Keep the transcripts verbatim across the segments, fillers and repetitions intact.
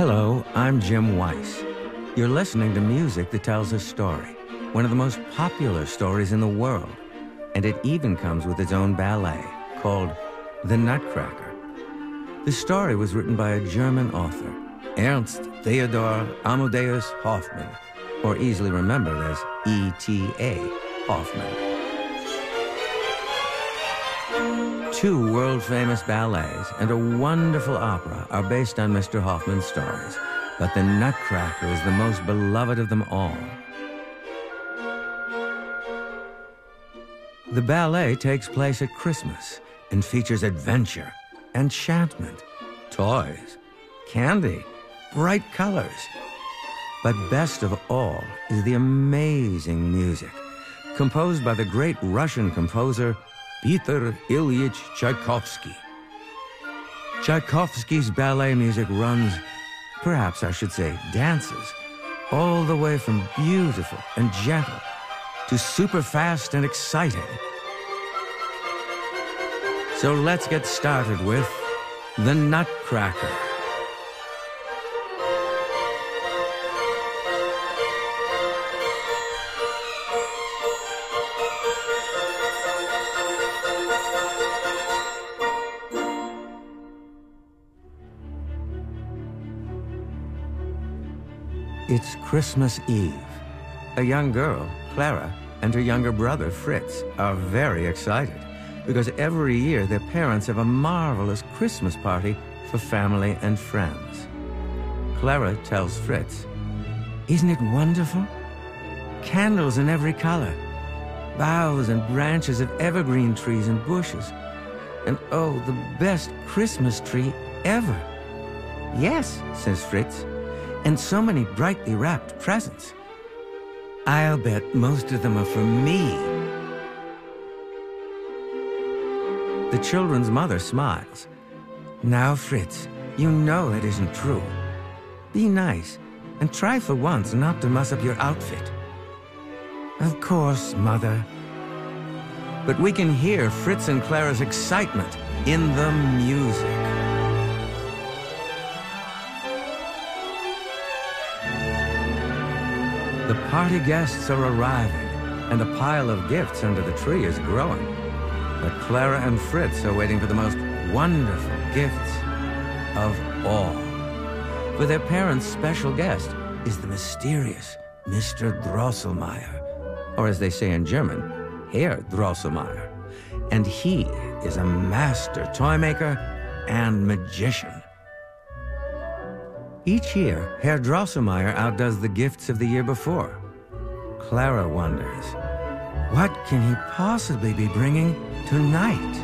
Hello, I'm Jim Weiss. You're listening to music that tells a story, one of the most popular stories in the world, and it even comes with its own ballet called The Nutcracker. The story was written by a German author, Ernst Theodor Amadeus Hoffmann, or easily remembered as E T A Hoffmann. Two world-famous ballets and a wonderful opera are based on Mister Hoffmann's stories, but The Nutcracker is the most beloved of them all. The ballet takes place at Christmas and features adventure, enchantment, toys, candy, bright colors. But best of all is the amazing music, composed by the great Russian composer Peter Ilyich Tchaikovsky. Tchaikovsky's ballet music runs, perhaps I should say dances, all the way from beautiful and gentle to super fast and exciting. So let's get started with The Nutcracker. It's Christmas Eve. A young girl, Clara, and her younger brother, Fritz, are very excited because every year their parents have a marvelous Christmas party for family and friends. Clara tells Fritz, "Isn't it wonderful? Candles in every color, boughs and branches of evergreen trees and bushes, and oh, the best Christmas tree ever." "Yes," says Fritz, "and so many brightly wrapped presents. I'll bet most of them are for me." The children's mother smiles. "Now, Fritz, you know that isn't true. Be nice and try for once not to mess up your outfit." "Of course, Mother." But we can hear Fritz and Clara's excitement in the music. The party guests are arriving, and the pile of gifts under the tree is growing. But Clara and Fritz are waiting for the most wonderful gifts of all. For their parents' special guest is the mysterious Mister Drosselmeyer, or as they say in German, Herr Drosselmeyer. And he is a master toy maker and magician. Each year, Herr Drosselmeyer outdoes the gifts of the year before. Clara wonders, what can he possibly be bringing tonight?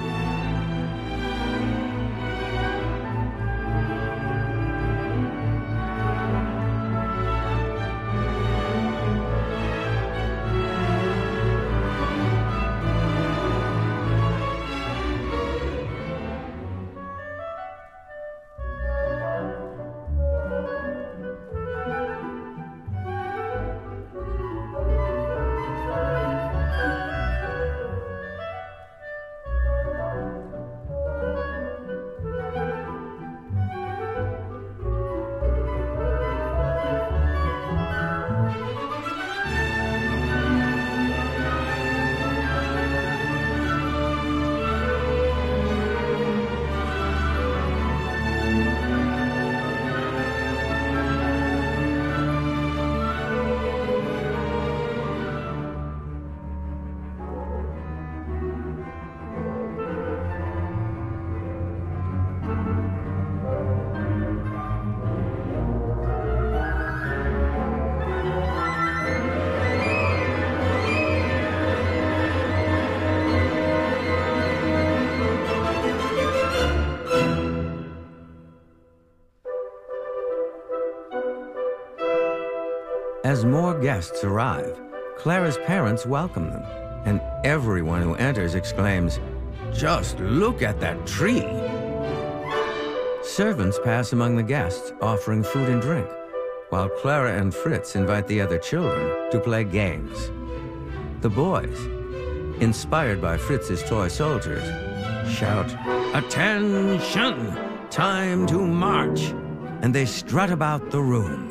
As more guests arrive, Clara's parents welcome them, and everyone who enters exclaims, "Just look at that tree!" Servants pass among the guests, offering food and drink, while Clara and Fritz invite the other children to play games. The boys, inspired by Fritz's toy soldiers, shout, "Attention! Time to march!" and they strut about the room.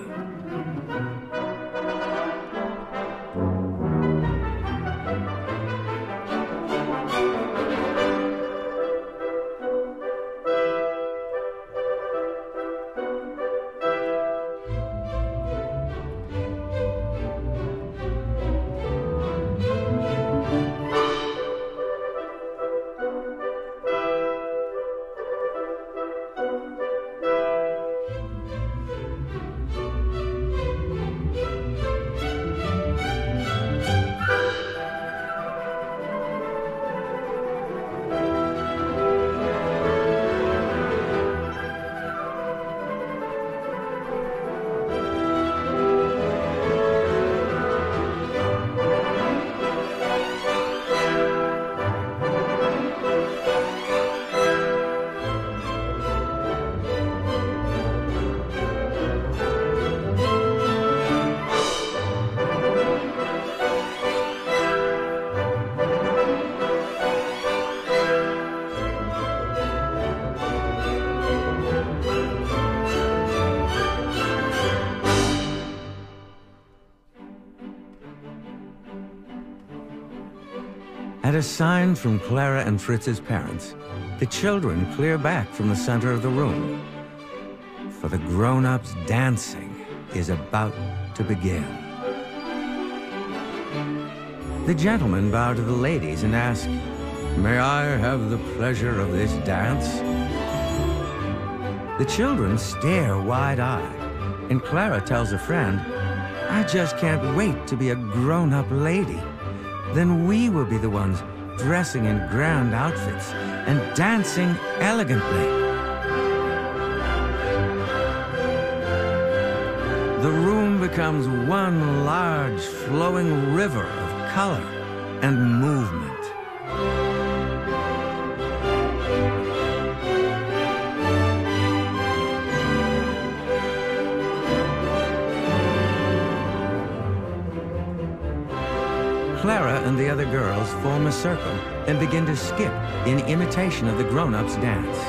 At a sign from Clara and Fritz's parents, the children clear back from the center of the room, for the grown-ups' dancing is about to begin. The gentlemen bow to the ladies and ask, "May I have the pleasure of this dance?" The children stare wide-eyed, and Clara tells a friend, "I just can't wait to be a grown-up lady. Then we will be the ones dressing in grand outfits and dancing elegantly." The room becomes one large flowing river of color and movement. Clara and the other girls form a circle and begin to skip in imitation of the grown-ups' dance.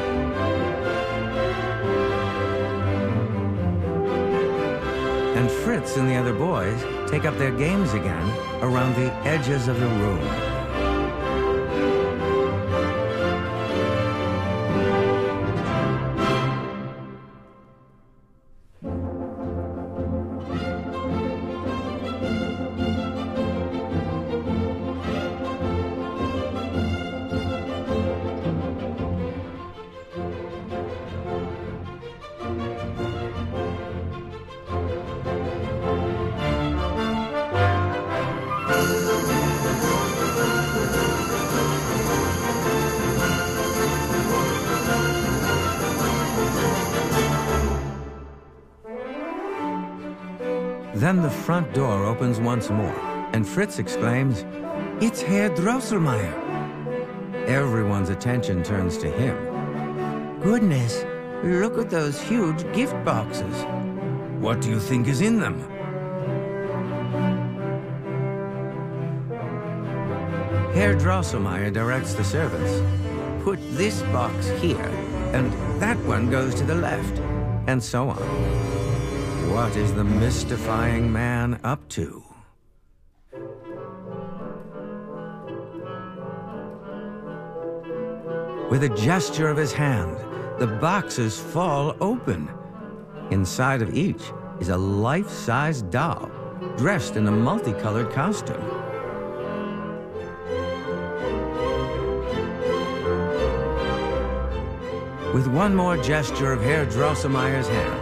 And Fritz and the other boys take up their games again around the edges of the room. Then the front door opens once more, and Fritz exclaims, "It's Herr Drosselmeyer!" Everyone's attention turns to him. "Goodness, look at those huge gift boxes. What do you think is in them?" Herr Drosselmeyer directs the servants, "Put this box here, and that one goes to the left," and so on. What is the mystifying man up to? With a gesture of his hand, the boxes fall open. Inside of each is a life-size doll, dressed in a multicolored costume. With one more gesture of Herr Drosselmeyer's hand,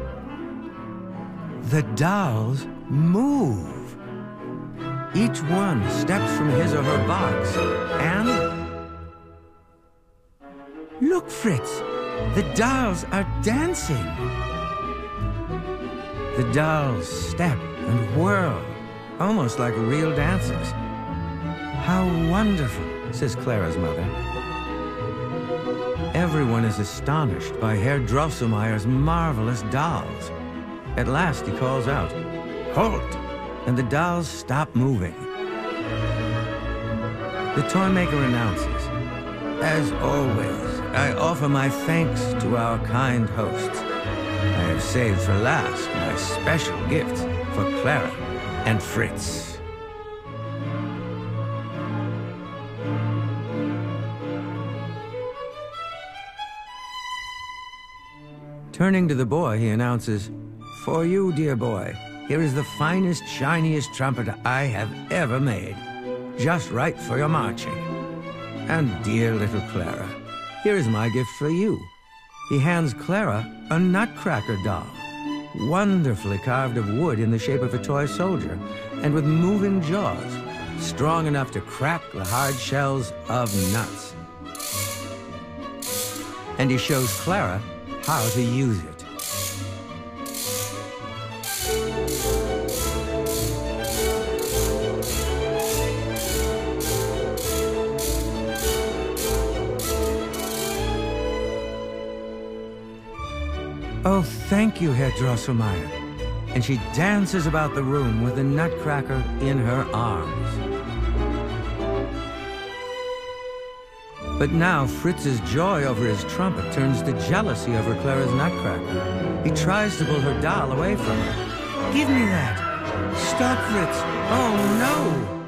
the dolls move. Each one steps from his or her box and... Look, Fritz! The dolls are dancing! The dolls step and whirl, almost like real dancers. How wonderful, says Clara's mother. Everyone is astonished by Herr Drosselmeyer's marvelous dolls. At last he calls out, "Halt!" and the dolls stop moving. The toy maker announces, "As always, I offer my thanks to our kind hosts. I have saved for last my special gift for Clara and Fritz. Turning to the boy, he announces, "For you, dear boy, here is the finest, shiniest trumpet I have ever made. Just right for your marching. And dear little Clara, here is my gift for you." He hands Clara a nutcracker doll, wonderfully carved of wood in the shape of a toy soldier, and with moving jaws, strong enough to crack the hard shells of nuts. And he shows Clara how to use it. "Oh, thank you, Herr Drosselmeyer." And she dances about the room with the nutcracker in her arms. But now Fritz's joy over his trumpet turns to jealousy over Clara's nutcracker. He tries to pull her doll away from her. "Give me that! Stop, Fritz! Oh, no!"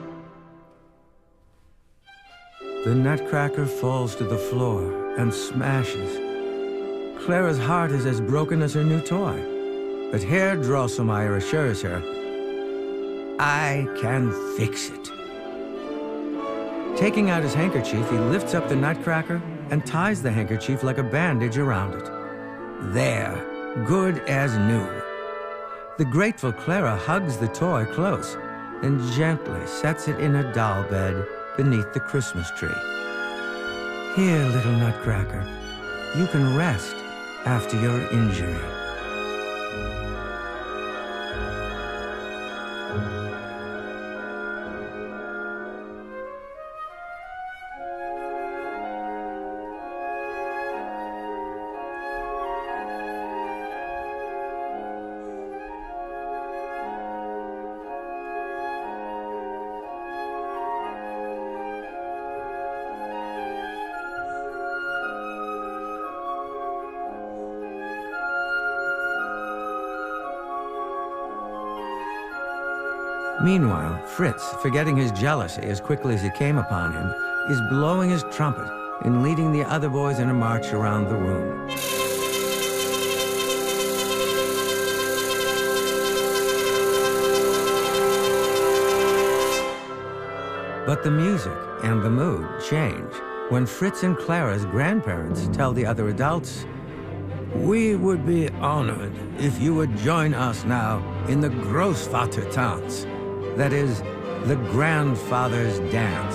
The nutcracker falls to the floor and smashes. Clara's heart is as broken as her new toy. But Herr Drosselmeyer assures her, "I can fix it." Taking out his handkerchief, he lifts up the nutcracker and ties the handkerchief like a bandage around it. There, good as new. The grateful Clara hugs the toy close and gently sets it in a doll bed beneath the Christmas tree. "Here, little nutcracker, you can rest after your injury." Meanwhile, Fritz, forgetting his jealousy as quickly as it came upon him, is blowing his trumpet and leading the other boys in a march around the room. But the music and the mood change when Fritz and Clara's grandparents tell the other adults, "We would be honored if you would join us now in the Großvatertanz. That is, the grandfather's dance."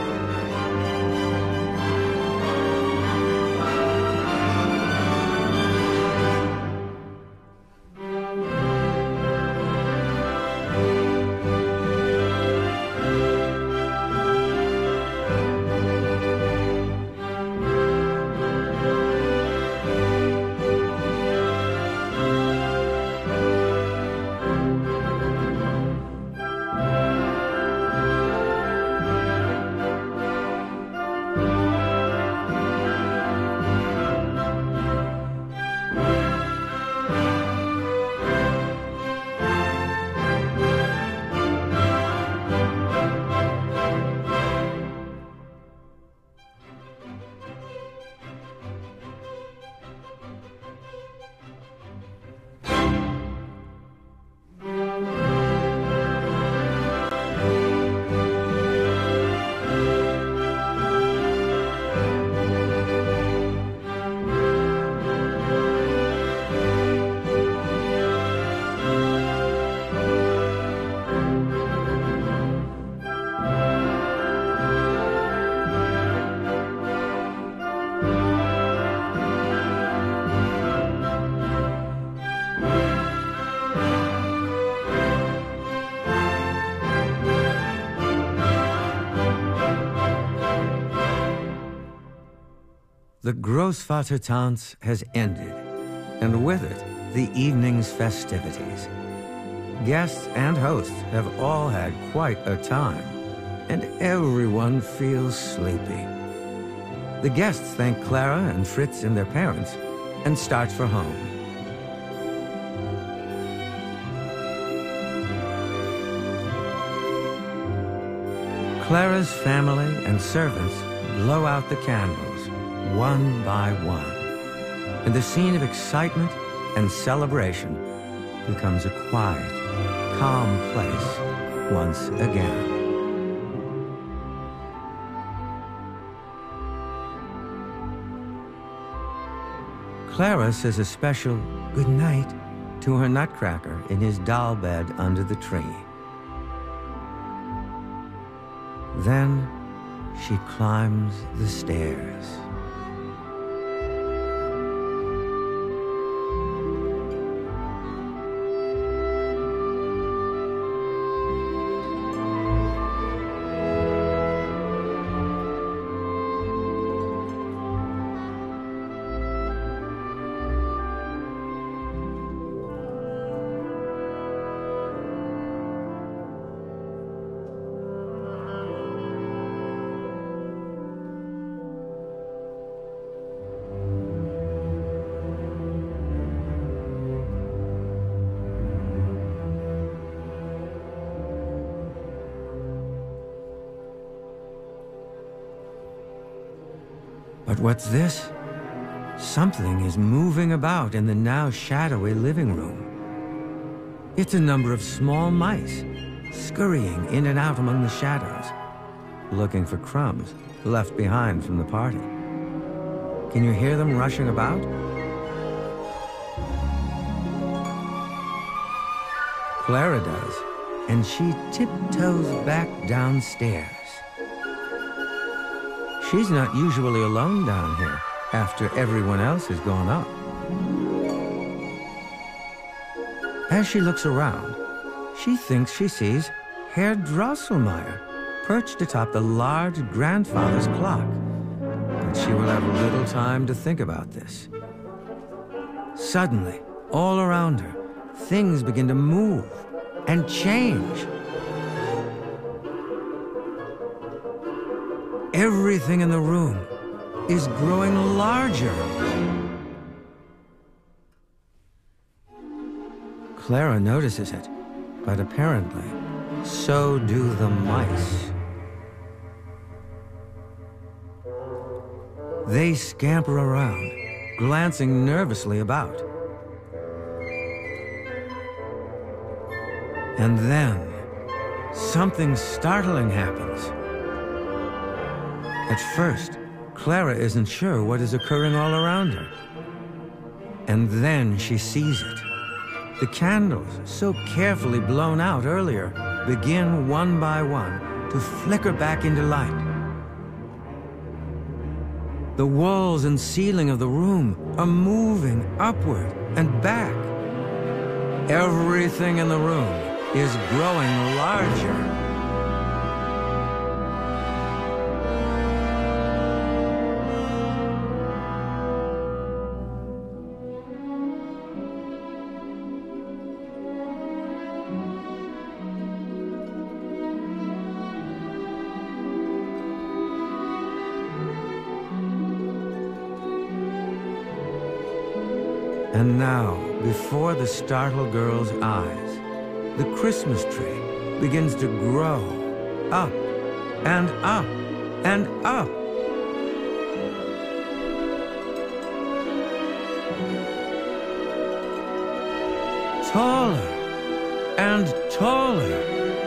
The Großvatertanz has ended, and with it, the evening's festivities. Guests and hosts have all had quite a time, and everyone feels sleepy. The guests thank Clara and Fritz and their parents and start for home. Clara's family and servants blow out the candles, one by one, and the scene of excitement and celebration becomes a quiet, calm place once again. Clara says a special good night to her Nutcracker in his doll bed under the tree. Then she climbs the stairs. But what's this? Something is moving about in the now shadowy living room. It's a number of small mice, scurrying in and out among the shadows, looking for crumbs left behind from the party. Can you hear them rushing about? Clara does, and she tiptoes back downstairs. She's not usually alone down here after everyone else has gone up. As she looks around, she thinks she sees Herr Drosselmeyer perched atop the large grandfather's clock. But she will have little time to think about this. Suddenly, all around her, things begin to move and change. Everything in the room is growing larger. Clara notices it, but apparently, so do the mice. They scamper around, glancing nervously about. And then, something startling happens. At first, Clara isn't sure what is occurring all around her. And then she sees it. The candles, so carefully blown out earlier, begin one by one to flicker back into light. The walls and ceiling of the room are moving upward and back. Everything in the room is growing larger. And now, before the startled girl's eyes, the Christmas tree begins to grow up and up and up. Taller and taller.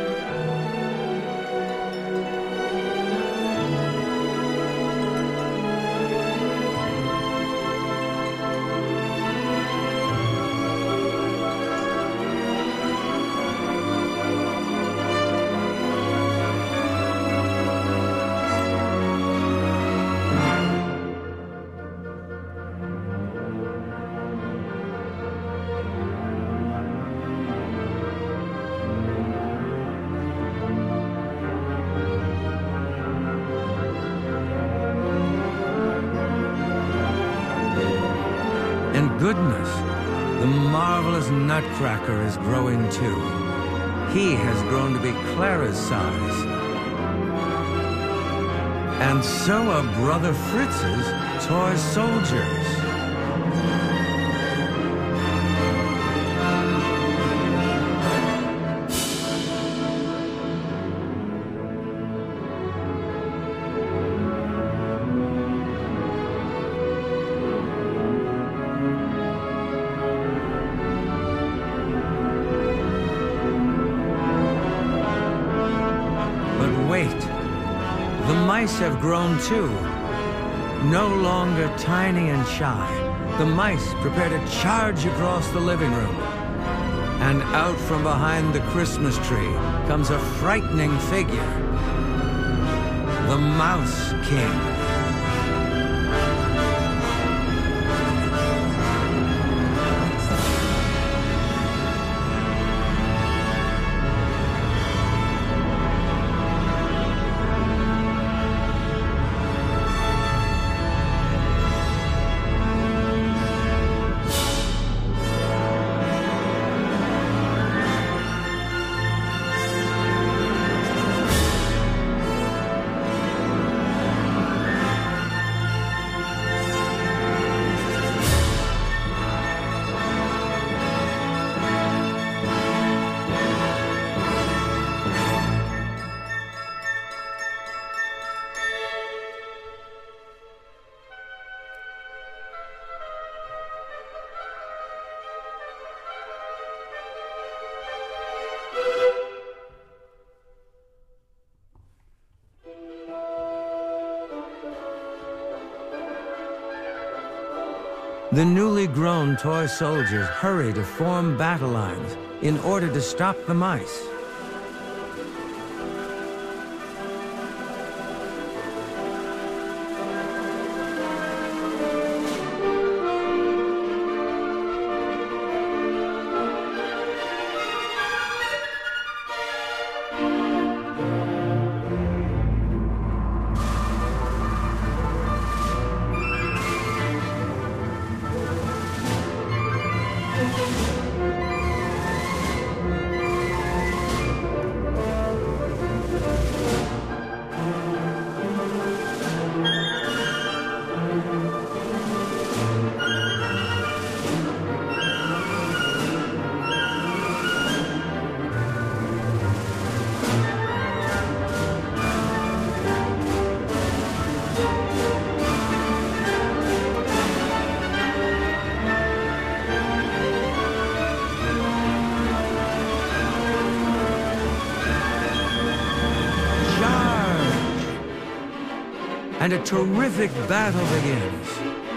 And goodness, the marvelous Nutcracker is growing too. He has grown to be Clara's size. And so are Brother Fritz's toy soldiers. mice have grown too. No longer tiny and shy, the mice prepare to charge across the living room. And out from behind the Christmas tree comes a frightening figure, the Mouse King. The newly grown toy soldiers hurry to form battle lines in order to stop the mice. And a terrific battle begins.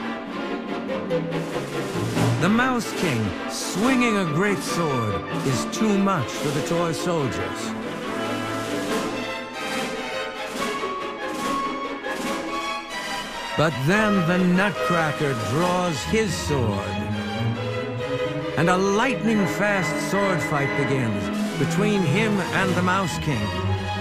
The Mouse King, swinging a great sword, is too much for the toy soldiers. But then the Nutcracker draws his sword, and a lightning-fast sword fight begins between him and the Mouse King.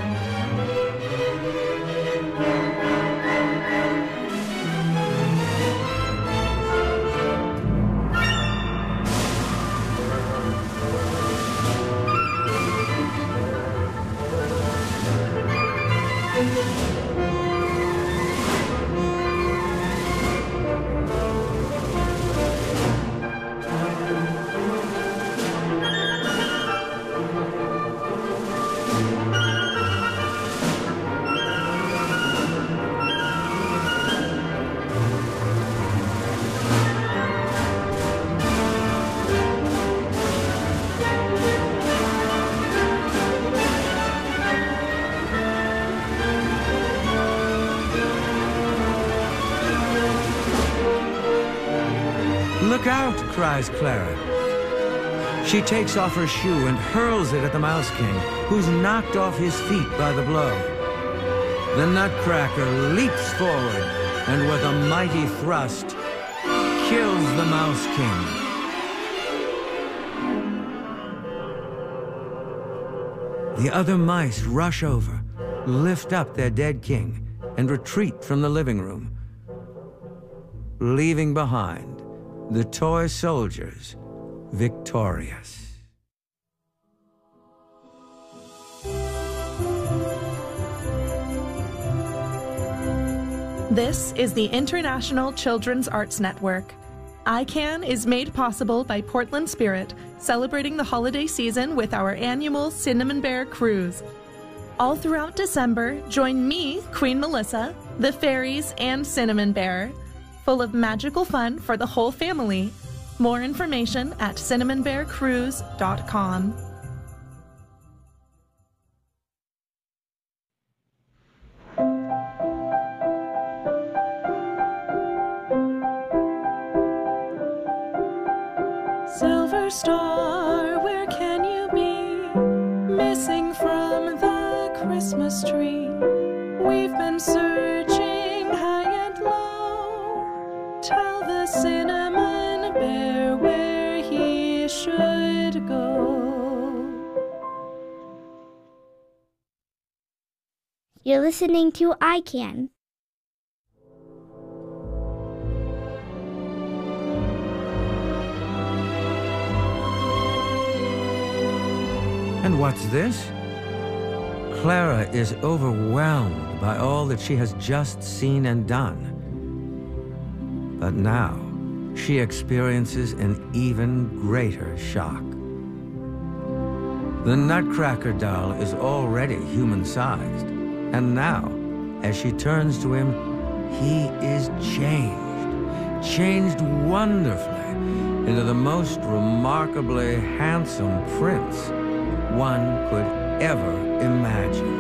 "Look out!" cries Clara. She takes off her shoe and hurls it at the Mouse King, who's knocked off his feet by the blow. The Nutcracker leaps forward and with a mighty thrust kills the Mouse King. The other mice rush over, lift up their dead king, and retreat from the living room, leaving behind the toy soldiers victorious. This is the International Children's Arts Network. I CAN is made possible by Portland Spirit, celebrating the holiday season with our annual Cinnamon Bear Cruise. All throughout December, join me, Queen Melissa, the fairies, and Cinnamon Bear, full of magical fun for the whole family. More information at cinnamon bear cruise dot com. star, where can you be? Missing from the Christmas tree. We've been searching high and low. Tell the cinnamon bear where he should go. You're listening to I Can. And what's this? Clara is overwhelmed by all that she has just seen and done. But now, she experiences an even greater shock. The Nutcracker doll is already human-sized, and now, as she turns to him, he is changed, changed wonderfully into the most remarkably handsome prince one could ever imagine.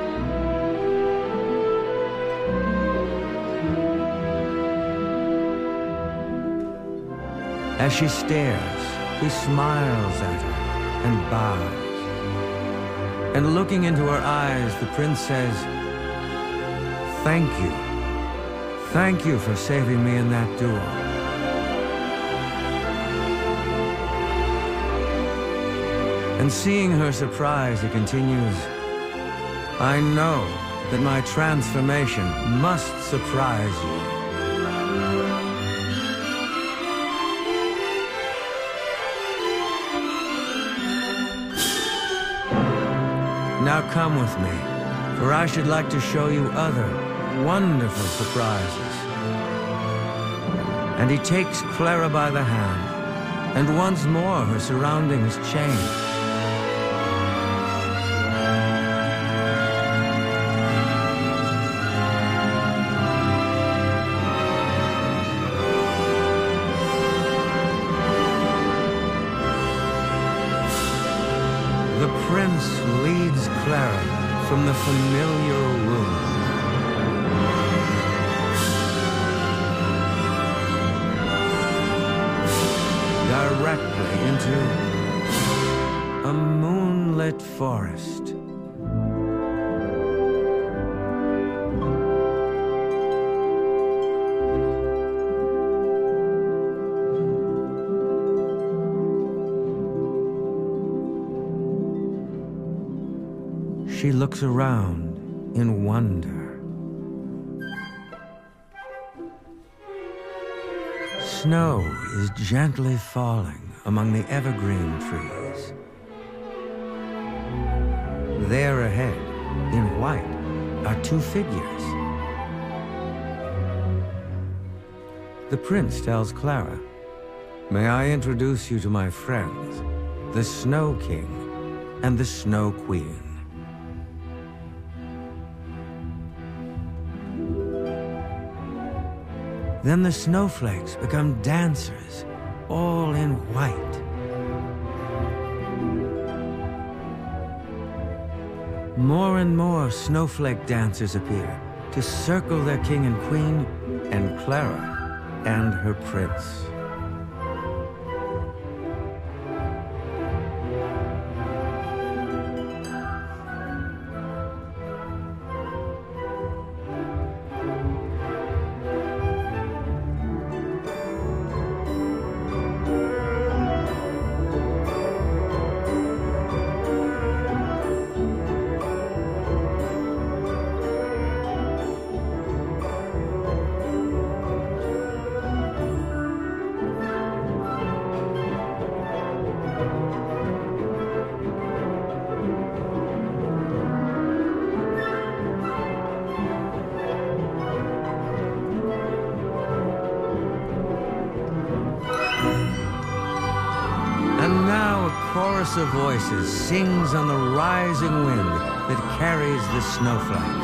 As she stares, he smiles at her and bows. And looking into her eyes, the prince says, "Thank you. Thank you for saving me in that duel." And seeing her surprise, he continues, "I know that my transformation must surprise you." Now come with me, for I should like to show you other wonderful surprises. And he takes Clara by the hand, and once more her surroundings change. The prince leads Clara from the familiar room. Directly into a moonlit forest. She looks around in wonder. Snow is gently falling among the evergreen trees. There ahead, in white, are two figures. The prince tells Clara, "May I introduce you to my friends, the Snow King and the Snow Queen." Then the snowflakes become dancers, all in white. More and more snowflake dancers appear to circle their king and queen, and Clara and her prince. And now a chorus of voices sings on the rising wind that carries the snowflakes.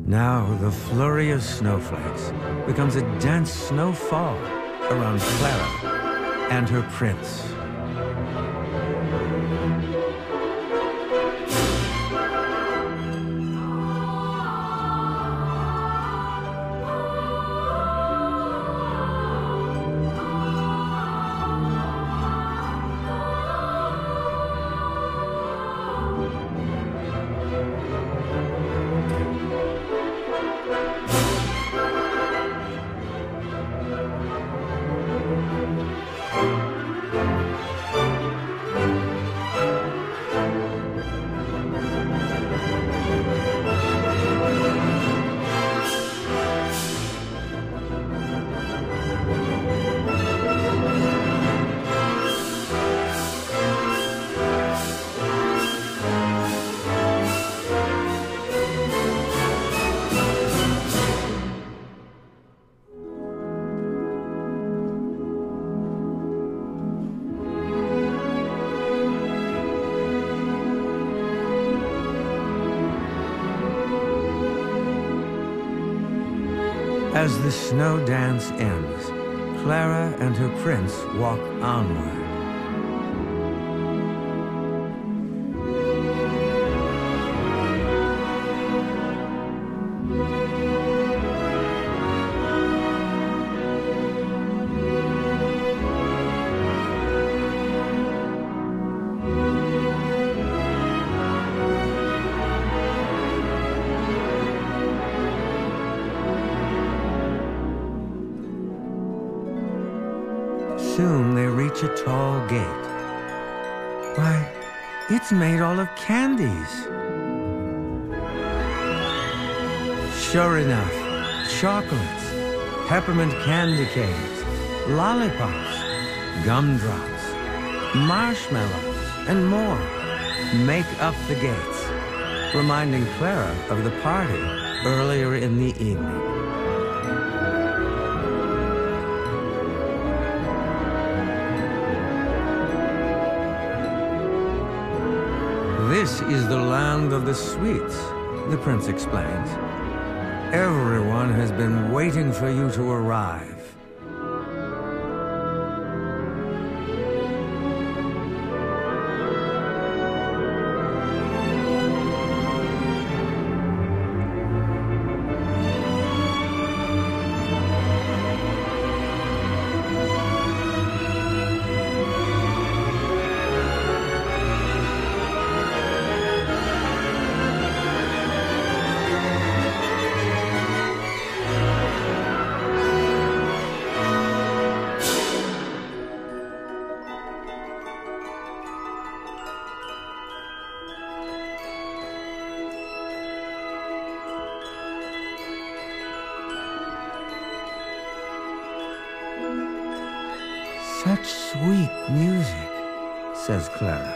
Now the flurry of snowflakes becomes a dense snowfall around Clara and her prince. As the snow dance ends, Clara and her prince walk onward. Soon they reach a tall gate. Why, it's made all of candies. Sure enough, chocolates, peppermint candy canes, lollipops, gumdrops, marshmallows, and more make up the gates, reminding Clara of the party earlier in the evening. This is the land of the sweets, the prince explains. Everyone has been waiting for you to arrive. Such sweet music, says Clara.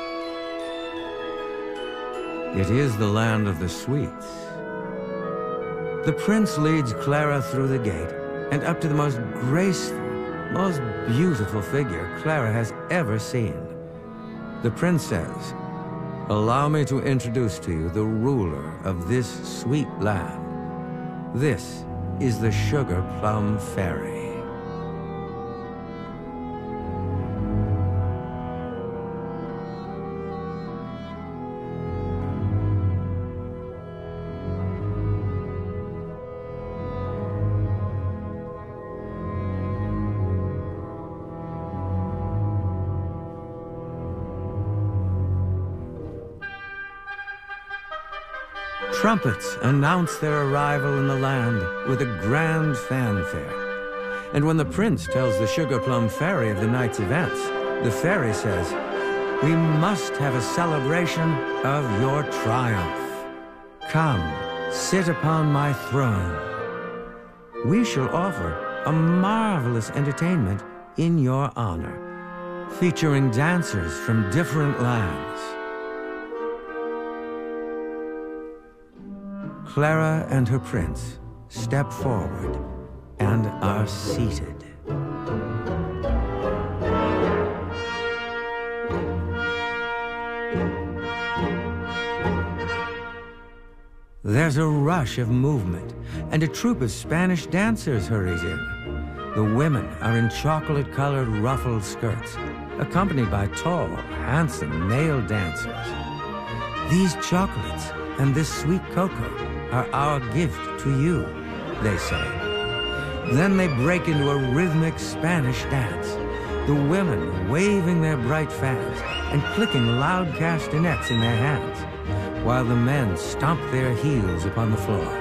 It is the land of the sweets. The prince leads Clara through the gate and up to the most graceful, most beautiful figure Clara has ever seen. The prince says, "Allow me to introduce to you the ruler of this sweet land. This is the Sugar Plum Fairy." Trumpets announce their arrival in the land with a grand fanfare. And when the prince tells the Sugar Plum Fairy of the night's events, the fairy says, "We must have a celebration of your triumph. Come, sit upon my throne. We shall offer a marvelous entertainment in your honor, featuring dancers from different lands." Clara and her prince step forward and are seated. There's a rush of movement, and a troupe of Spanish dancers hurries in. The women are in chocolate-colored ruffled skirts, accompanied by tall, handsome male dancers. These chocolates and this sweet cocoa are our gift to you, they say. Then they break into a rhythmic Spanish dance, the women waving their bright fans and clicking loud castanets in their hands, while the men stomp their heels upon the floor.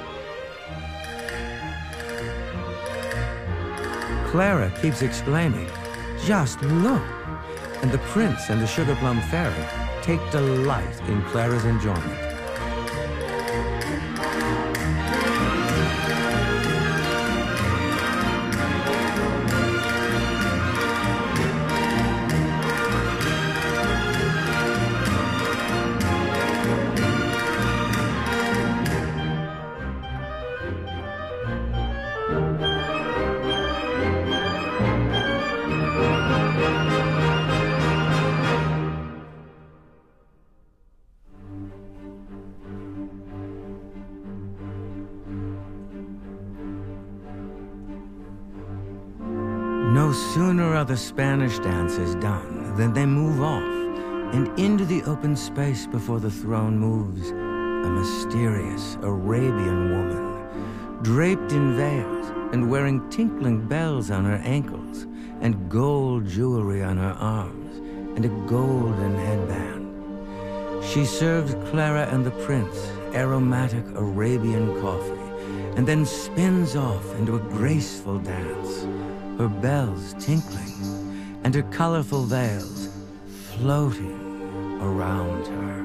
Clara keeps exclaiming, "Just look!" And the prince and the Sugar Plum Fairy take delight in Clara's enjoyment. No sooner are the Spanish dances done than they move off, and into the open space before the throne moves a mysterious Arabian woman, draped in veils and wearing tinkling bells on her ankles, and gold jewelry on her arms, and a golden headband. She serves Clara and the prince aromatic Arabian coffee, and then spins off into a graceful dance, her bells tinkling, and her colorful veils floating around her.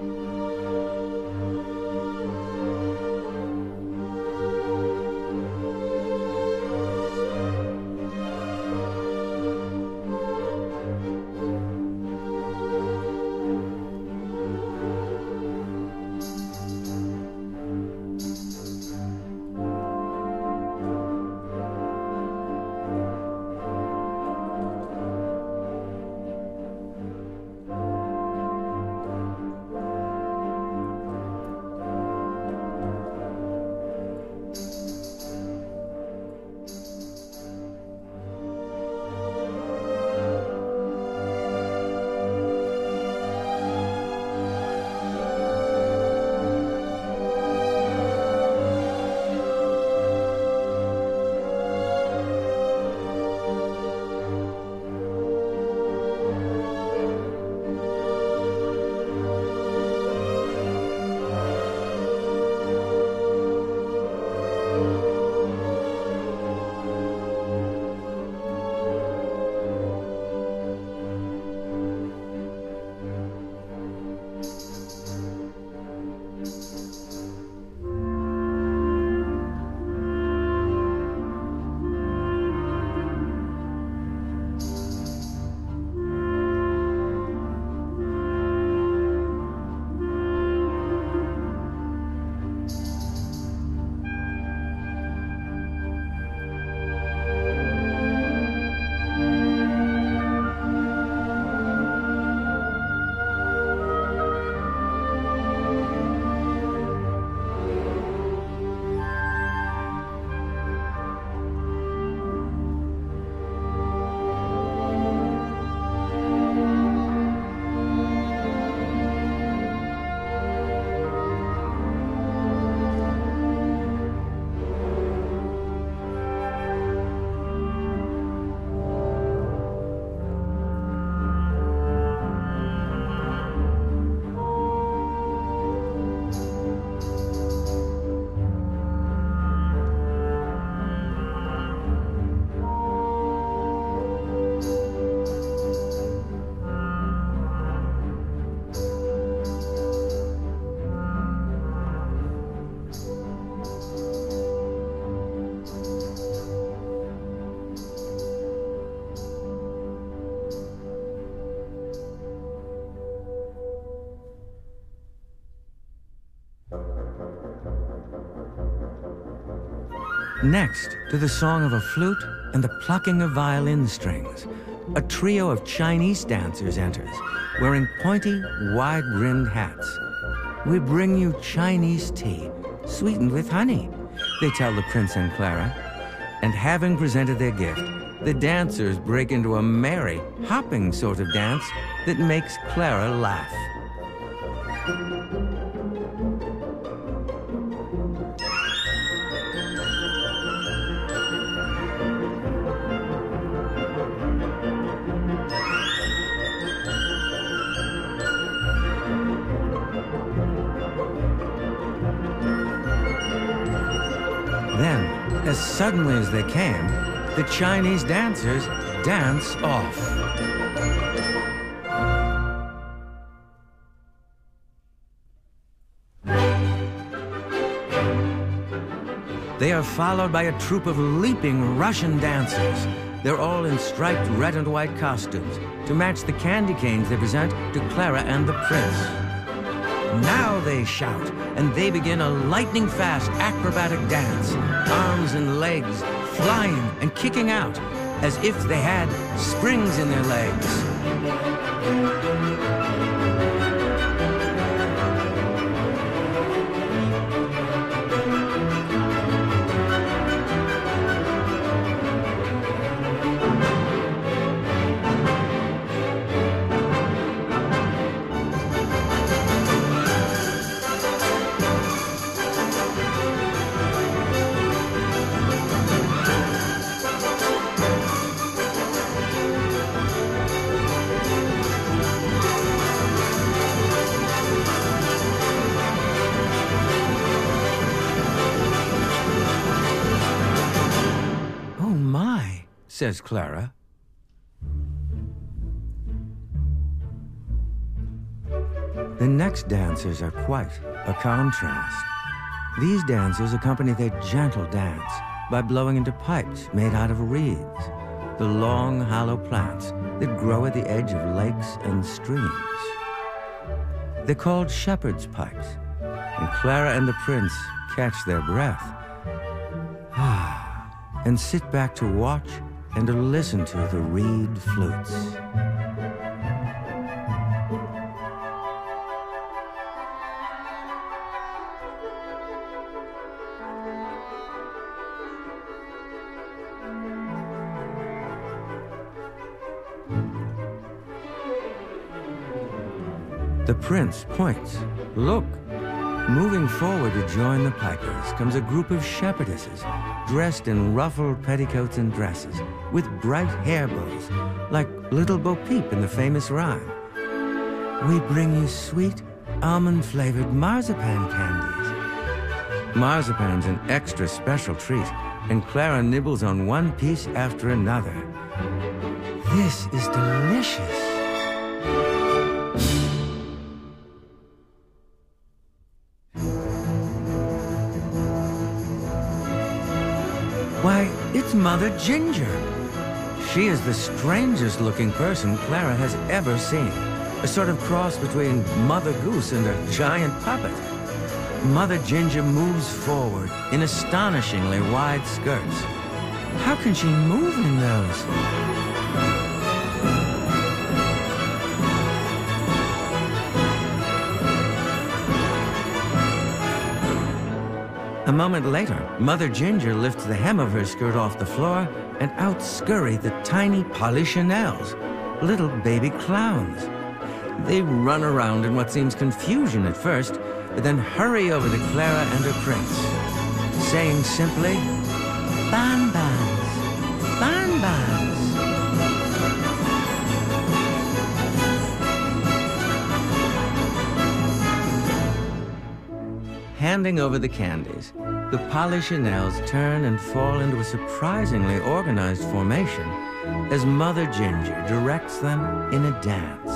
Next, to the song of a flute and the plucking of violin strings, a trio of Chinese dancers enters, wearing pointy, wide-brimmed hats. we bring you Chinese tea, sweetened with honey, they tell the prince and Clara. And having presented their gift, the dancers break into a merry, hopping sort of dance that makes Clara laugh. Then, as suddenly as they can, the Chinese dancers dance off. They are followed by a troupe of leaping Russian dancers. They're all in striped red and white costumes to match the candy canes they present to Clara and the prince. Now they shout, and they begin a lightning-fast acrobatic dance, arms and legs flying and kicking out, as if they had springs in their legs. Says Clara. The next dancers are quite a contrast. These dancers accompany their gentle dance by blowing into pipes made out of reeds, the long, hollow plants that grow at the edge of lakes and streams. They're called shepherd's pipes, and Clara and the prince catch their breath and sit back to watch and to listen to the reed flutes. The prince points. Look! Moving forward to join the pipers comes a group of shepherdesses dressed in ruffled petticoats and dresses with bright hair bows, like little Bo Peep in the famous rhyme. We bring you sweet, almond-flavored marzipan candies. Marzipan's an extra special treat, and Clara nibbles on one piece after another. This is delicious. Why, it's Mother Ginger. She is the strangest looking person Clara has ever seen. A sort of cross between Mother Goose and a giant puppet. Mother Ginger moves forward in astonishingly wide skirts. How can she move in those? A moment later, Mother Ginger lifts the hem of her skirt off the floor, and out scurry the tiny Polichinelles, little baby clowns. They run around in what seems confusion at first, but then hurry over to Clara and her prince, saying simply, "Bonbons, bonbons." Handing over the candies, the Polichinelles turn and fall into a surprisingly organized formation as Mother Ginger directs them in a dance.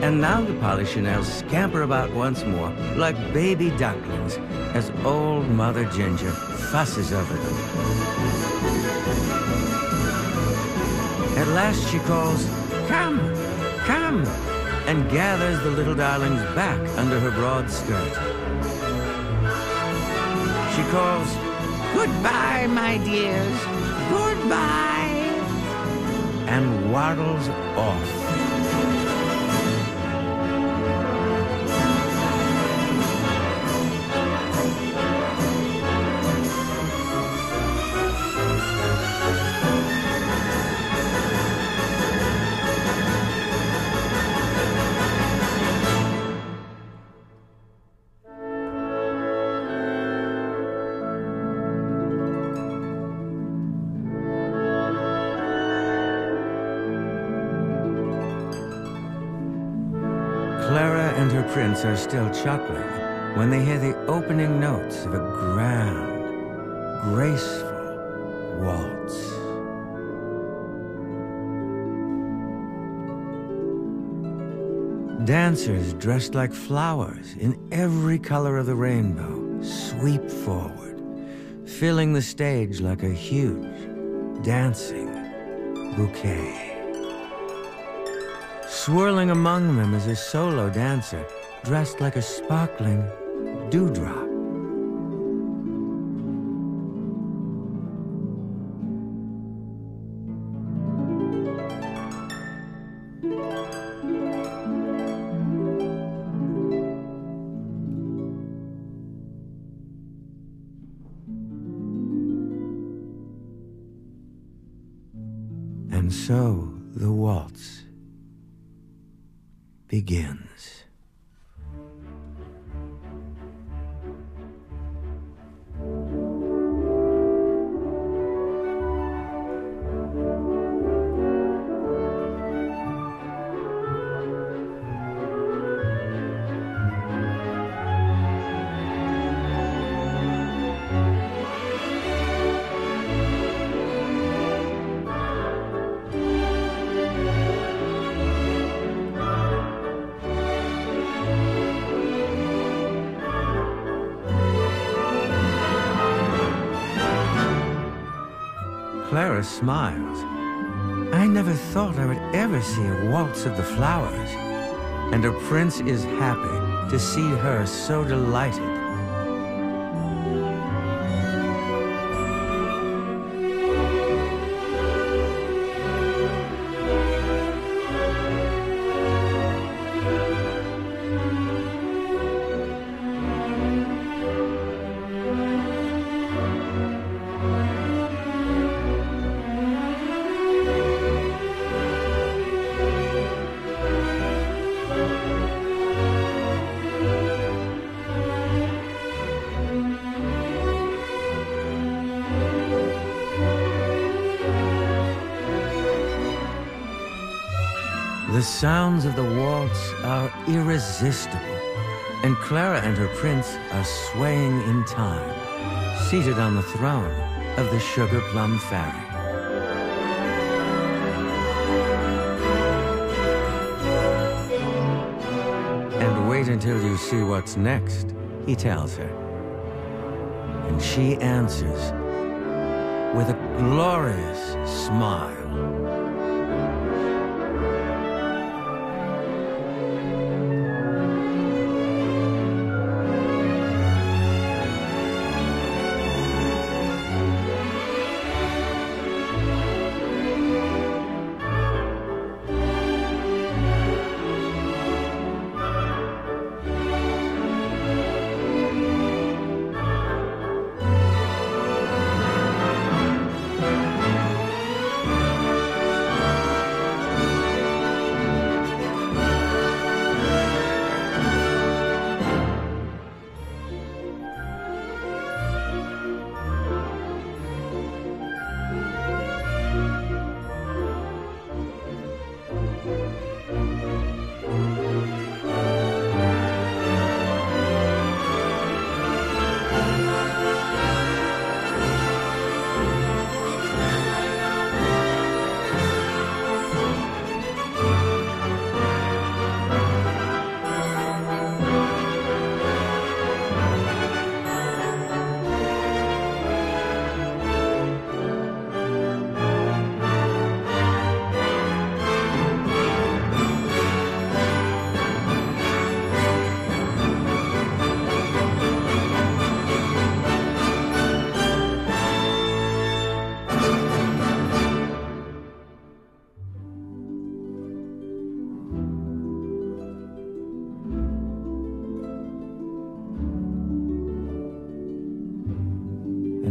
And now the Polichinelles scamper about once more like baby ducklings as old Mother Ginger fusses over them. At last she calls, "Come, come," and gathers the little darlings back under her broad skirt. She calls, "Goodbye, my dears, goodbye," and waddles off. Clara and her prince are still chuckling when they hear the opening notes of a grand, graceful waltz. Dancers dressed like flowers in every color of the rainbow sweep forward, filling the stage like a huge, dancing bouquet. Swirling among them is a solo dancer dressed like a sparkling dewdrop. And so the waltz begins. Clara smiles. I never thought I would ever see a waltz of the flowers, and her prince is happy to see her so delighted. The sounds of the waltz are irresistible, and Clara and her prince are swaying in time, seated on the throne of the Sugar Plum Fairy. And wait until you see what's next, he tells her. And she answers with a glorious smile.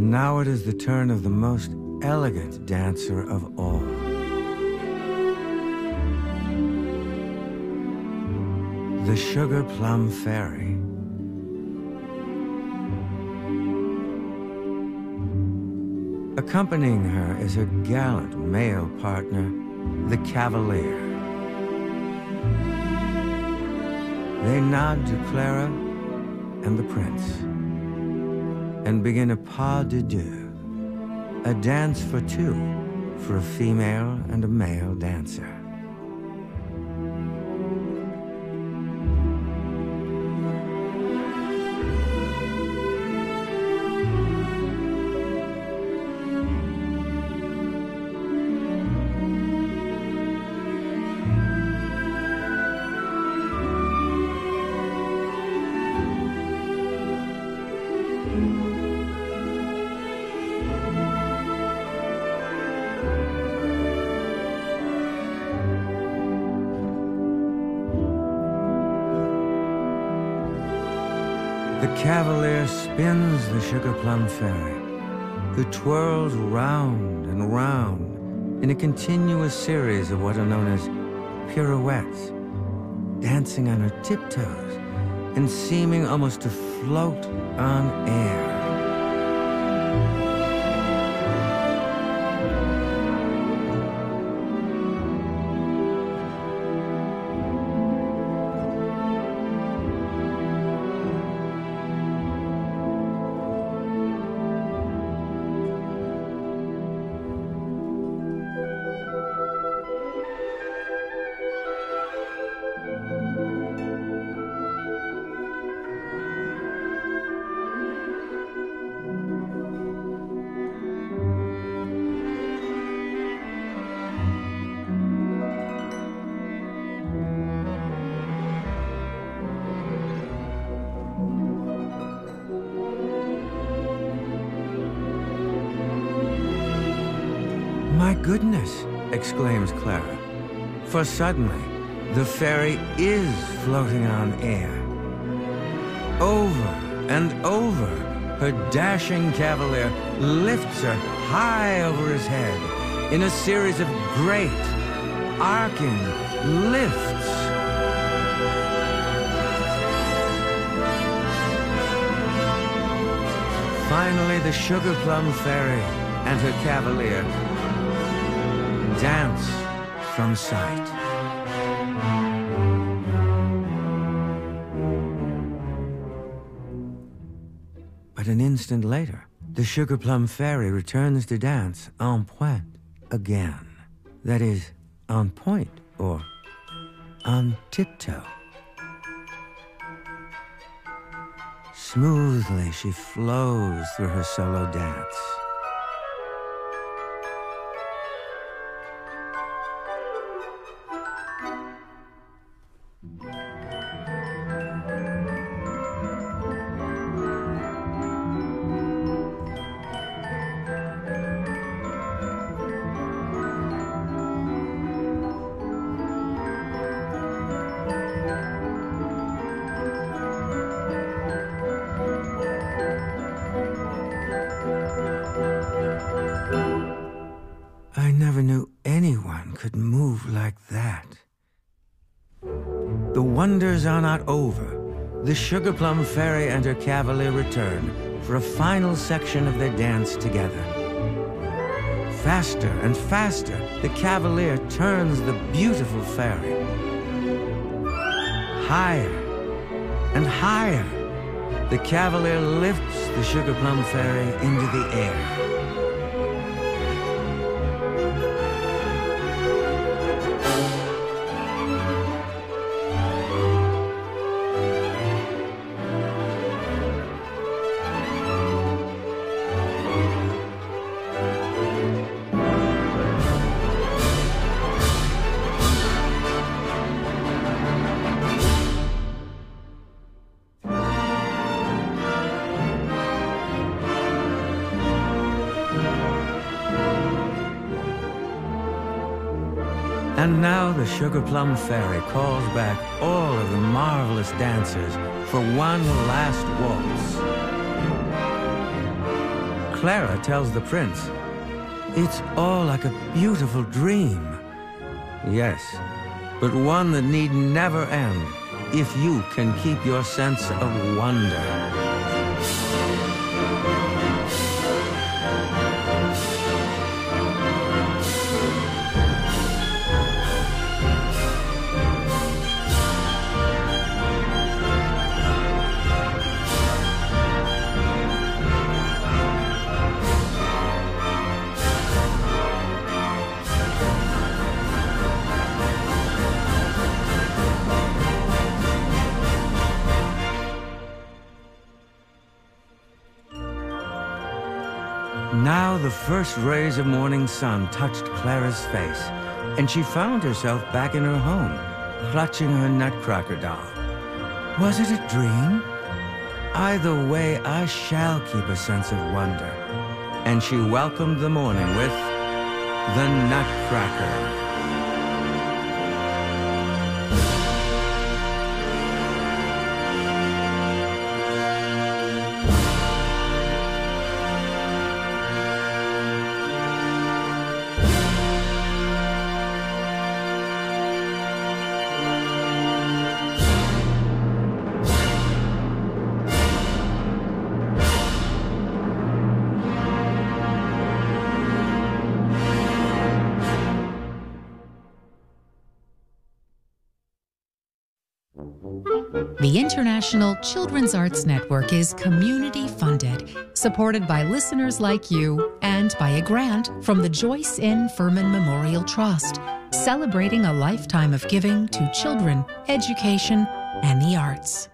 Now it is the turn of the most elegant dancer of all. The Sugar Plum Fairy. Accompanying her is her gallant male partner, the Cavalier. They nod to Clara and the Prince and begin a pas de deux, a dance for two for a female and a male dancer. The Cavalier spins the Sugar Plum Fairy, who twirls round and round in a continuous series of what are known as pirouettes, dancing on her tiptoes and seeming almost to float on air. My goodness, exclaims Clara, for suddenly the fairy is floating on air. Over and over, her dashing Cavalier lifts her high over his head in a series of great, arcing lifts. Finally, the Sugar Plum Fairy and her Cavalier dance from sight. But an instant later, the Sugar Plum Fairy returns to dance en pointe again. That is, on point or on tiptoe. Smoothly she flows through her solo dance. I never knew anyone could move like that. The wonders are not over. The Sugar Plum Fairy and her Cavalier return for a final section of their dance together. Faster and faster, the Cavalier turns the beautiful fairy. Higher and higher, the Cavalier lifts the Sugar Plum Fairy into the air. And now the Sugar Plum Fairy calls back all of the marvelous dancers for one last waltz. Clara tells the prince, "It's all like a beautiful dream." Yes, but one that need never end if you can keep your sense of wonder. Now the first rays of morning sun touched Clara's face, and she found herself back in her home, clutching her Nutcracker doll. Was it a dream? Either way, I shall keep a sense of wonder. And she welcomed the morning with the Nutcracker. The International Children's Arts Network is community-funded, supported by listeners like you, and by a grant from the Joyce N. Furman Memorial Trust, celebrating a lifetime of giving to children, education, and the arts.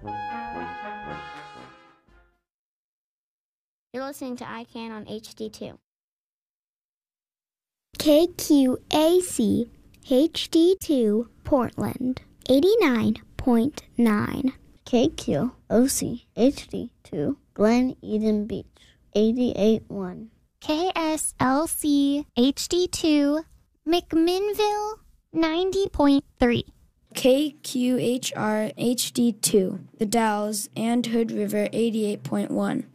You're listening to I CAN on H D two. K Q A C H D two Portland, eighty-nine point nine. K Q O C H D two Glen Eden Beach, eighty-eight point one. K S L C H D two McMinnville, ninety point three. K Q H R H D two The Dalles and Hood River, eighty-eight point one.